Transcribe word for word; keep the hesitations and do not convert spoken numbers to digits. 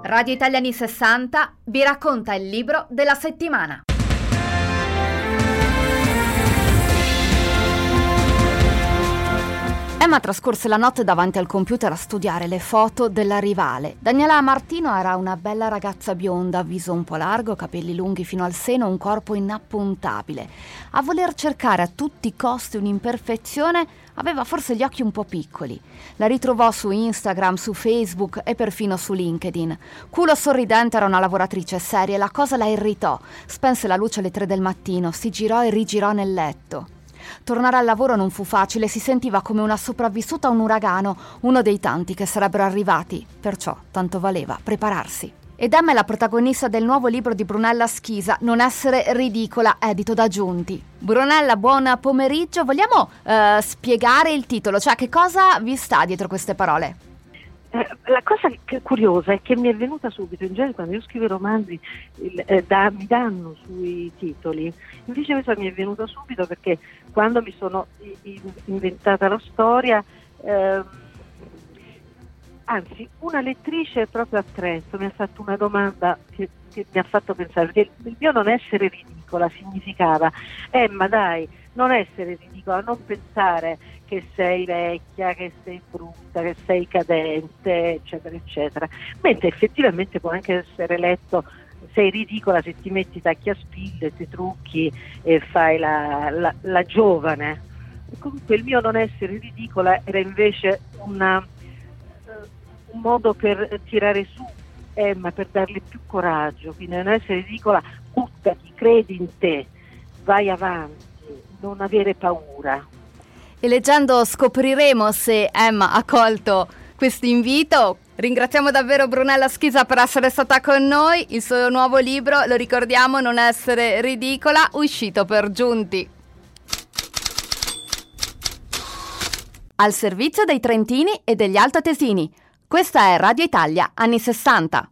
Radio Italia anni sessanta vi racconta il libro della settimana. Emma trascorse la notte davanti al computer a studiare le foto della rivale. Daniela Martino era una bella ragazza bionda, viso un po' largo, capelli lunghi fino al seno, un corpo inappuntabile. A voler cercare a tutti i costi un'imperfezione, aveva forse gli occhi un po' piccoli. La ritrovò su Instagram, su Facebook e perfino su LinkedIn. Culo sorridente, era una lavoratrice seria e la cosa la irritò. Spense la luce alle tre del mattino, si girò e rigirò nel letto. Tornare al lavoro non fu facile, si sentiva come una sopravvissuta a un uragano, uno dei tanti che sarebbero arrivati, perciò tanto valeva prepararsi. Ed Emma è la protagonista del nuovo libro di Brunella Schisa, Non essere ridicola, edito da Giunti. Brunella, buon pomeriggio. Vogliamo eh, spiegare il titolo, cioè che cosa vi sta dietro queste parole? Eh, la cosa che è curiosa è che mi è venuta subito, in genere quando io scrivo romanzi il, eh, da, mi danno sui titoli, invece questa mi è venuta subito perché quando mi sono i, i, inventata la storia, eh, anzi una lettrice proprio a Trento mi ha fatto una domanda che, che mi ha fatto pensare, perché il mio non essere ridicola significava Emma dai, non essere ridicola, non pensare che sei vecchia, che sei brutta, che sei cadente, eccetera, eccetera. Mentre effettivamente può anche essere letto, sei ridicola se ti metti i tacchi a spille, ti trucchi e fai la, la, la giovane. E comunque il mio non essere ridicola era invece una, un modo per tirare su Emma, per darle più coraggio. Quindi non essere ridicola, buttati, credi in te, vai avanti, non avere paura. E leggendo scopriremo se Emma ha colto questo invito. Ringraziamo davvero Brunella Schisa per essere stata con noi. Il suo nuovo libro, lo ricordiamo, Non essere ridicola, uscito per Giunti. Al servizio dei trentini e degli altoatesini. Questa è Radio Italia anni sessanta.